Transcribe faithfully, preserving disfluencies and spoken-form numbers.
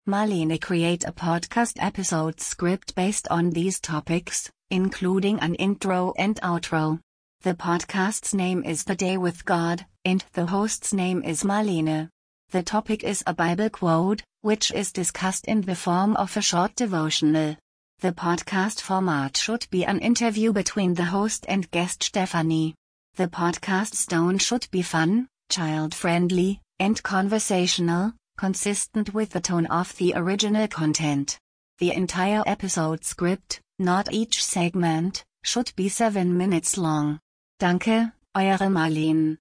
Marlene create a podcast episode script based on these topics, including an intro and outro. The podcast's name is The Day with God, and the host's name is Marlene. The topic is a Bible quote, which is discussed in the form of a short devotional. The podcast format should be an interview between the host and guest Stephanie. The podcast's tone should be fun, child-friendly, and conversational, consistent with the tone of the original content. The entire episode script, not each segment, should be seven minutes long. Danke, eure Marlene.